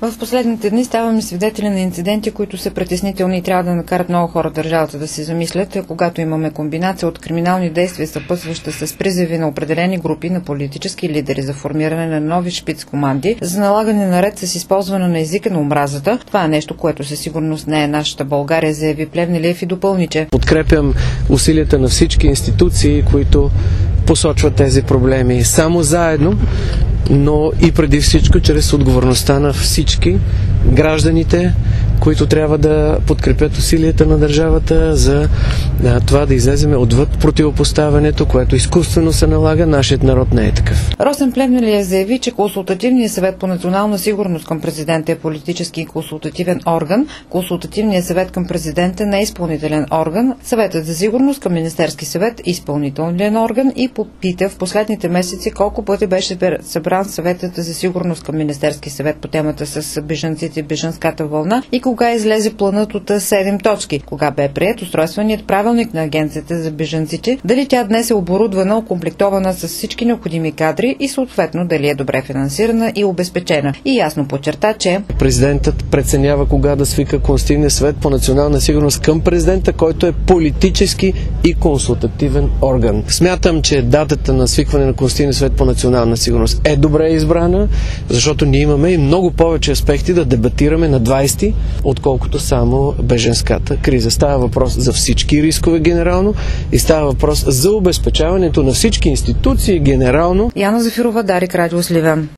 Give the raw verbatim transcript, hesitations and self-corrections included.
В последните дни ставаме свидетели на инциденти, които са притеснителни и трябва да накарат много хора държавата да се замислят, когато имаме комбинация от криминални действия, съпътстваща с призиви на определени групи на политически лидери за формиране на нови шпицкоманди, за налагане на ред с използване на езика на омразата. Това е нещо, което със сигурност не е нашата България, заяви Плевнелиев и допълни, че подкрепям усилията на всички институции, които посочват тези проблеми. Само заедно, но и преди всичко чрез отговорността на всички гражданите, които трябва да подкрепят усилията на държавата за да, това да излеземе отвъд противопоставянето, което изкуствено се налага. Нашият народ не е такъв. Росен Плевнелиев заяви, че Консултативният съвет по национална сигурност към президента е политически и консултативен орган. Консултативният съвет към президента не е изпълнителен орган. Съветът за сигурност към Министерски съвет е изпълнителен орган и попита в последните месеци колко пъти беше събран Съветът за сигурност към Министерски съвет по темата с бежанците и бежанската вълна и кога излезе планът от седем точки, кога бе приет устройственият правилник на Агенцията за бежанците, дали тя днес е оборудвана, окомплектована с всички необходими кадри и съответно дали е добре финансирана и обезпечена. И ясно подчерта, че президентът преценява кога да свика Консултативния съвет по национална сигурност към президента, който е политически и консултативен орган. Смятам, че датата на свикване на Консултативния съвет по национална сигурност е добре избрана, защото ние имаме и много повече аспекти да дебатираме на двайсети, отколкото само беженската криза. Става въпрос за всички рискове генерално и става въпрос за обезпечаването на всички институции генерално. Яна Зафирова, Дарик, Радио Сливен.